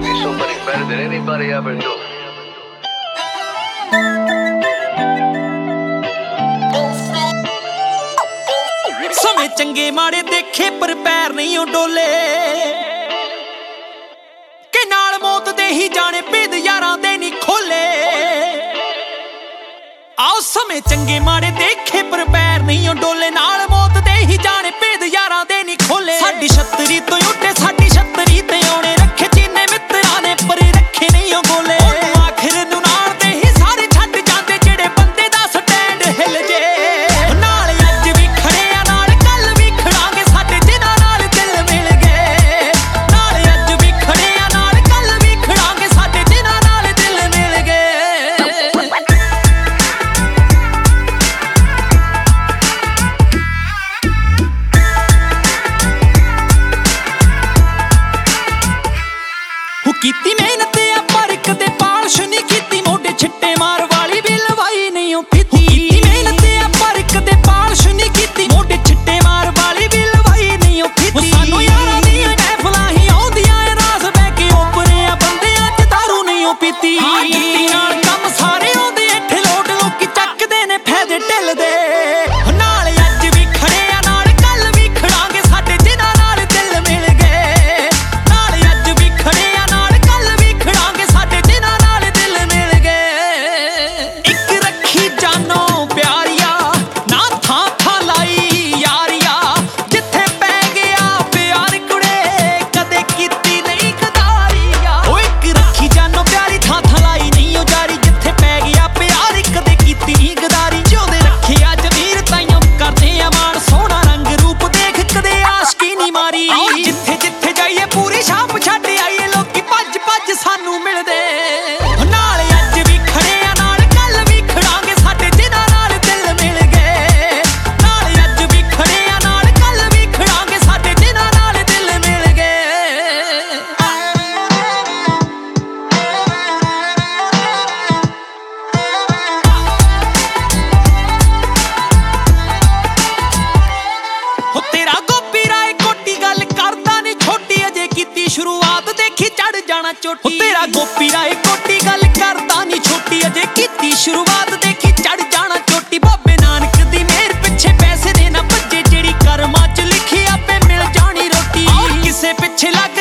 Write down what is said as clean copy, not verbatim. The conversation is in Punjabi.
me so much better than anybody ever knew. ਸਮੇਂ ਚੰਗੇ ਮਾੜੇ ਦੇਖੇ ਪਰ ਪੈਰ ਨਹੀਂ ਓ ਡੋਲੇ ਕਿ ਨਾਲ ਮੌਤ ਦੇ ਹੀ ਜਾਣੇ ਭੇਦ ਯਾਰਾਂ ਦੇ ਨਹੀਂ ਖੋਲੇ। ਆਓ ਸਮੇਂ ਚੰਗੇ ਮਾੜੇ ਦੇਖੇ ਪਰ ਪੈਰ ਨਹੀਂ ਓ ਡੋਲੇ ਨਾਲ ਮੌਤ ਦੇ ਹੀ ਜਾਣੇ ਭੇਦ ਯਾਰਾਂ ਦੇ ਨਹੀਂ ਖੋਲੇ। ਸਾਡੀ ਛਤਰੀ ਤੋਂ ਉੱਡੇ ਸਾਡੀ ਛਤਰੀ ਤੇ ਆਉਣੇ ਰੱਖੇ ਚੀਨੇ ਮਿੱਤਰਾਂ ਨੇ ਪਰ ਰੱਖੇ ਨਹੀਂ ਓ ਗੋਲੇ। ਆਖਿਰ ਨੂੰ ਨਾਲ ਦੇ ਹੀ ਸਾਰੇ ਛੱਡ ਜਾਂਦੇ ਜਿਹੜੇ ਬੰਦੇ ਦਾ ਸਟੈਂਡ ਹਿੱਲ ਜੇ। ਨਾਲ ਅੱਜ ਵੀ ਖੜੇ ਆ ਨਾਲ ਕੱਲ ਵੀ ਖੜਾਂਗੇ ਸਾਡੇ ਜਿਨ੍ਹਾਂ ਨਾਲ ਦਿਲ ਮਿਲ ਗਏ। ਨਾਲ ਅੱਜ ਵੀ ਖੜੇ ਆ ਨਾਲ ਕੱਲ ਵੀ ਖੜਾਂਗੇ ਸਾਡੇ ਜਿਨ੍ਹਾਂ ਨਾਲ ਦਿਲ ਮਿਲ ਗਏ। ਕੀਤੀ ਮਿਹਨਤ ਆ ਪਰ ਕਦੇ ਪਾਲਸ਼ ਨਹੀਂ ਕੀਤੀ ਮੋਢੇ ਛਿੱਟੇ ਮਾਰ ਵਾਲੀ ਵੀ ਲਵਾਈ ਨਹੀਂ ਓ ਪੀਤੀ। ਕੀਤੀ ਮਿਹਨਤ ਆ ਪਰ ਕਦੇ ਪਾਲਸ਼ ਨਹੀਂ ਕੀਤੀ ਮੋਢੇ ਛਿੱਟੇ ਮਾਰ ਵਾਲੀ ਵੀ ਲਵਾਈ ਨਹੀਂ ਓ ਪੀਤੀ। ਸਾਨੂੰ ਯਾਰਾਂ ਦੀਆਂ ਮਹਿਫਲਾਂ ਹੀ ਆਉਂਦੀਆਂ ਏ ਰਾਸ ਬਹਿ ਕੇ ਓਪਰੇ ਆ ਬੰਦਿਆਂ ਚ ਦਾਰੂ ਨਹੀਂ ਓ ਪੀਤੀ। ਜੁੱਤੀ ਨਾਲ ਕੰਮ ਸਾਰੇ ਆਉਂਦੇ ਇੱਥੇ ਲੋਟ ਲੋਕੀ ਚੱਕਦੇ ਨੇ ਫਾਇਦੇ ਢਿੱਲ ਦੇ। ਨਾਲ ਅੱਜ ਵੀ ਖੜੇ ਆ ਨਾਲ ਕੱਲ ਵੀ ਖੜਾਂਗੇ ਸਾਡੇ ਜਿਨ੍ਹਾਂ ਨਾਲ ਦਿਲ ਮਿਲ ਗਏ। ਨਾਲ ਅੱਜ ਵੀ ਖੜੇ ਆ ਸਾਨੂੰ ਮਿਲਦੇ। ਨਾਲ ਅੱਜ ਵੀ ਖੜੇ ਆ ਨਾਲ ਕੱਲ ਵੀ ਖੜਾਂਗੇ ਸਾਡੇ ਜਿਨ੍ਹਾਂ ਨਾਲ ਦਿਲ ਮਿਲ ਗਏ। ਨਾਲ ਅੱਜ ਵੀ ਖੜੇ ਆ ਨਾਲ ਕੱਲ ਵੀ ਖੜਾਂਗੇ ਸਾਡੇ ਜਿਨ੍ਹਾਂ ਨਾਲ ਦਿਲ ਮਿਲ ਗਏ। ਹੋ ਤੇਰਾ ਗੋਪੀ ਰਾਏ ਕੋਟੀ ਗੱਲ ਕਰਦਾ ਨੀ ਛੋਟੀ ਅਜੇ ਕੀਤੀ ਸ਼ੁਰੂਆਤ ਦੇਖੀ ਚੜ ਜਾਣਾ ਚੋਟੀ। ਤੇਰਾ ਗੋਪੀ ਰਾਏ ਕੋਟੀ ਗੱਲ ਕਰਦਾ ਨੀ ਛੋਟੀ ਅਜੇ ਕੀਤੀ ਸ਼ੁਰੂਆਤ ਦੇਖੀ ਚੜ ਜਾਣਾ ਚੋਟੀ। ਬਾਬੇ ਨਾਨਕ ਦੀ ਮਿਹਰ ਪਿੱਛੇ ਪੈਸੇ ਦੇ ਨਾ ਭੱਜੇ ਜਿਹੜੀ ਕਰਮਾਂ ਚ ਲਿਖੀ ਆਪੇ ਮਿਲ ਜਾਣੀ ਰੋਟੀ। ਕਿਸੇ ਪਿੱਛੇ ਲੱਗ